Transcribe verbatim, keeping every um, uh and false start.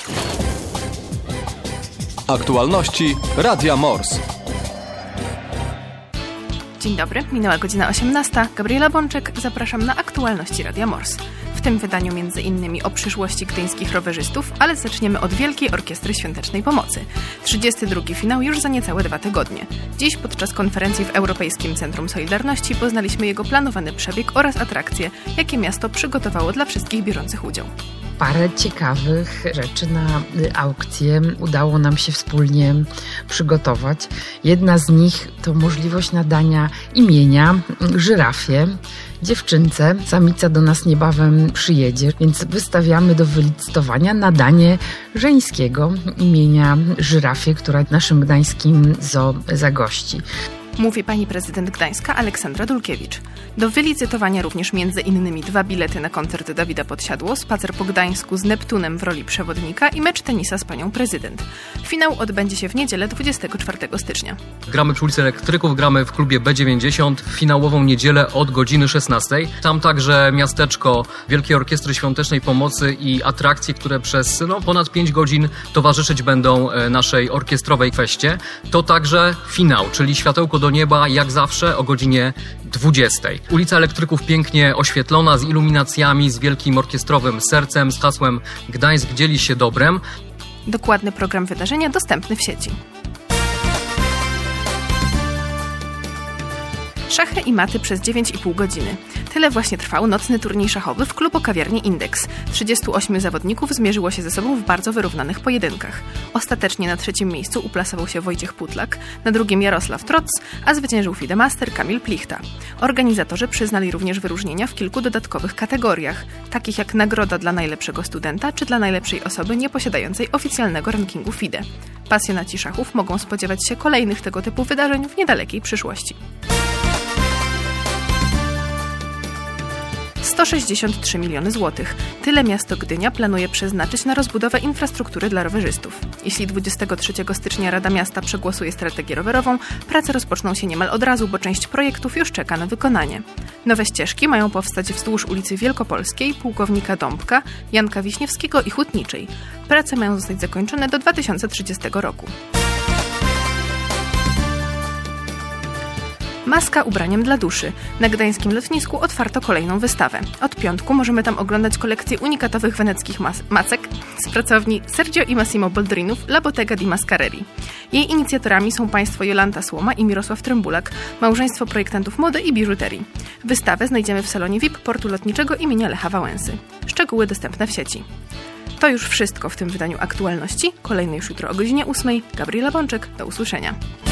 Aktualności Radia Mors. Dzień dobry, minęła godzina osiemnasta. Gabriela Bączek, zapraszam na aktualności Radia Mors. W tym wydaniu między innymi o przyszłości gdyńskich rowerzystów, ale zaczniemy od Wielkiej Orkiestry Świątecznej Pomocy. trzydziesty drugi finał już za niecałe dwa tygodnie. Dziś podczas konferencji w Europejskim Centrum Solidarności poznaliśmy jego planowany przebieg oraz atrakcje, jakie miasto przygotowało dla wszystkich biorących udział. Parę ciekawych rzeczy na aukcję udało nam się wspólnie przygotować. Jedna z nich to możliwość nadania imienia żyrafie, dziewczynce. Samica do nas niebawem przyjedzie, więc wystawiamy do wylicytowania nadanie żeńskiego imienia żyrafie, która w naszym gdańskim zoo zagości. Mówi pani prezydent Gdańska Aleksandra Dulkiewicz. Do wylicytowania również między innymi dwa bilety na koncert Dawida Podsiadło, spacer po Gdańsku z Neptunem w roli przewodnika i mecz tenisa z panią prezydent. Finał odbędzie się w niedzielę dwudziestego czwartego stycznia. Gramy przy ulicy Elektryków, gramy w klubie B dziewięćdziesiąt, finałową niedzielę od godziny szesnastej. Tam także miasteczko Wielkiej Orkiestry Świątecznej Pomocy i atrakcje, które przez no, ponad pięć godzin towarzyszyć będą naszej orkiestrowej feście. To także finał, czyli światełko do nieba, jak zawsze, o godzinie dwudziestej. Ulica Elektryków pięknie oświetlona, z iluminacjami, z wielkim orkiestrowym sercem, z hasłem Gdańsk dzieli się dobrem. Dokładny program wydarzenia dostępny w sieci. Szachy i maty przez dziewięć i pół godziny. Tyle właśnie trwał nocny turniej szachowy w klubokawiarni Indeks. trzydziestu ośmiu zawodników zmierzyło się ze sobą w bardzo wyrównanych pojedynkach. Ostatecznie na trzecim miejscu uplasował się Wojciech Putlak, na drugim Jarosław Troc, a zwyciężył FIDE-master Kamil Plichta. Organizatorzy przyznali również wyróżnienia w kilku dodatkowych kategoriach, takich jak nagroda dla najlepszego studenta czy dla najlepszej osoby nieposiadającej oficjalnego rankingu FIDE. Pasjonaci szachów mogą spodziewać się kolejnych tego typu wydarzeń w niedalekiej przyszłości. sto sześćdziesiąt trzy miliony złotych. Tyle miasto Gdynia planuje przeznaczyć na rozbudowę infrastruktury dla rowerzystów. Jeśli dwudziestego trzeciego stycznia Rada Miasta przegłosuje strategię rowerową, prace rozpoczną się niemal od razu, bo część projektów już czeka na wykonanie. Nowe ścieżki mają powstać wzdłuż ulicy Wielkopolskiej, Pułkownika Dąbka, Janka Wiśniewskiego i Hutniczej. Prace mają zostać zakończone do dwa tysiące trzydziestego roku. Maska ubraniem dla duszy. Na gdańskim lotnisku otwarto kolejną wystawę. Od piątku możemy tam oglądać kolekcję unikatowych weneckich mas- macek z pracowni Sergio i Massimo Boldrinów La Bottega di Mascarelli. Jej inicjatorami są państwo Jolanta Słoma i Mirosław Trembulak, małżeństwo projektantów mody i biżuterii. Wystawę znajdziemy w salonie V I P portu lotniczego imienia Lecha Wałęsy. Szczegóły dostępne w sieci. To już wszystko w tym wydaniu aktualności. Kolejne już jutro o godzinie ósmej. Gabriela Bączek, do usłyszenia.